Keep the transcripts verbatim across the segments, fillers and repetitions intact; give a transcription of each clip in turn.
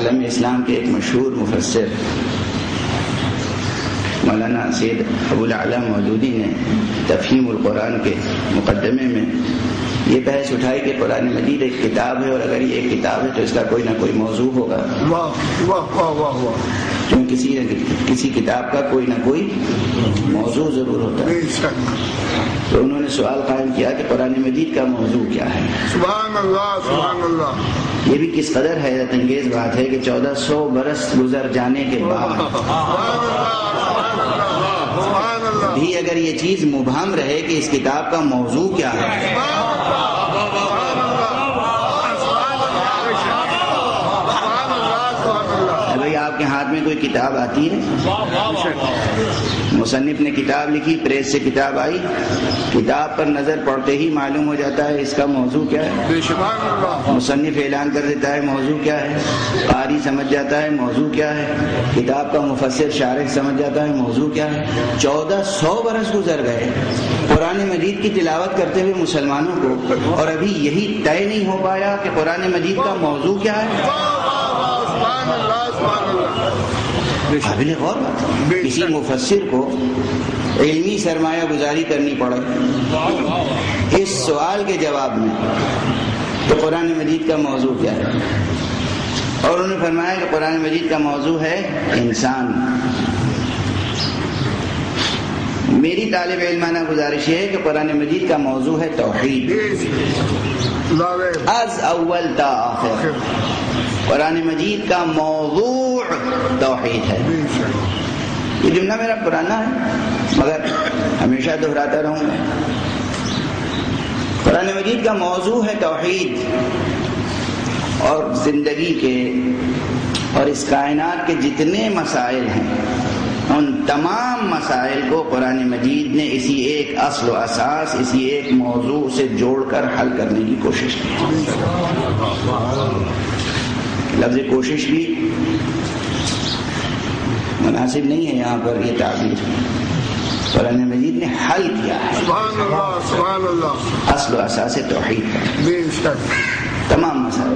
عالم اسلام کے ایک مشہور مفسر مولانا سید ابو الاعلیٰ مودودی نے تفہیم القرآن کے مقدمے میں یہ بحث اٹھائی کہ قرآن مجید ایک کتاب ہے، اور اگر یہ ایک کتاب ہے تو اس کا کوئی نہ کوئی موضوع ہوگا۔ واہ واہ واہ واہ واہ، کیوں کسی کسی کتاب کا کوئی نہ کوئی موضوع ضرور ہوتا ہے۔ تو انہوں نے سوال قائم کیا کہ قرآن مجید کا موضوع کیا ہے۔ سبحان اللہ سبحان اللہ۔ یہ بھی کس قدر حیرت انگیز بات ہے کہ چودہ سو برس گزر جانے کے بعد بھی اگر یہ چیز مبہم رہے کہ اس کتاب کا موضوع کیا ہے۔ بھائی آپ کے ہاتھ میں کوئی کتاب آتی ہے، مصنف نے کتاب لکھی، پریس سے کتاب آئی، کتاب پر نظر پڑتے ہی معلوم ہو جاتا ہے اس کا موضوع کیا ہے۔ مصنف اعلان کر دیتا ہے موضوع کیا ہے، قاری سمجھ جاتا ہے موضوع کیا ہے، کتاب کا مفسر شارح سمجھ جاتا ہے موضوع کیا ہے۔ چودہ سو برس گزر گئے قرآن مجید کی تلاوت کرتے ہوئے مسلمانوں کو، اور ابھی یہی طے نہیں ہو پایا کہ قرآن مجید کا موضوع کیا ہے۔ قابل غور بات ہے، کسی مفسر کو علمی سرمایہ گزاری کرنی پڑے اس سوال کے جواب میں تو قرآن مجید کا موضوع کیا ہے، اور انہوں نے فرمایا کہ قرآن مجید کا موضوع ہے انسان۔ میری طالب علمانہ گزارش ہے کہ قرآن مجید کا موضوع ہے توحید، از اول تا آخر قرآن مجید کا موضوع توحید ہے۔ یہ جملہ میرا پرانا ہے مگر ہمیشہ دہراتا رہوں گا۔ قرآن مجید کا موضوع ہے توحید، اور زندگی کے اور اس کائنات کے جتنے مسائل ہیں ان تمام مسائل کو قرآن مجید نے اسی ایک اصل و اساس، اسی ایک موضوع سے جوڑ کر حل کرنے کی کوشش کی۔ لفظ کوشش بھی مناسب نہیں ہے یہاں پر یہ تعبیر، قرآن مجید نے حل کیا ہے سبحان اللہ سبحان اللہ اصل و اساس توحید کا بے شک۔ تمام مسائل،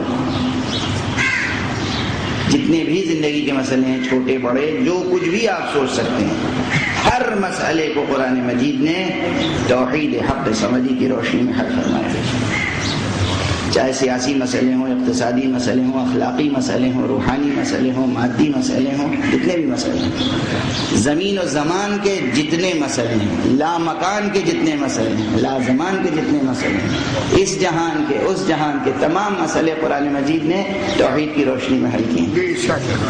جتنے بھی زندگی کے مسئلے ہیں، چھوٹے بڑے، جو کچھ بھی آپ سوچ سکتے ہیں، ہر مسئلے کو قرآن مجید نے توحید حق سمجھی کی روشنی میں حل فرمایا ہے۔ چاہے سیاسی مسئلے ہوں، اقتصادی مسئلے ہوں، اخلاقی مسئلے ہوں، روحانی مسئلے ہوں، مادی مسئلے ہوں، جتنے بھی مسئلے ہیں، زمین و زمان کے جتنے مسئلے ہیں، لا مکان کے جتنے مسئلے ہیں، لا زمان کے جتنے مسئلے ہیں، اس جہان کے اس جہان کے تمام مسئلے قرآن مجید نے توحید کی روشنی میں حل کیے ہیں۔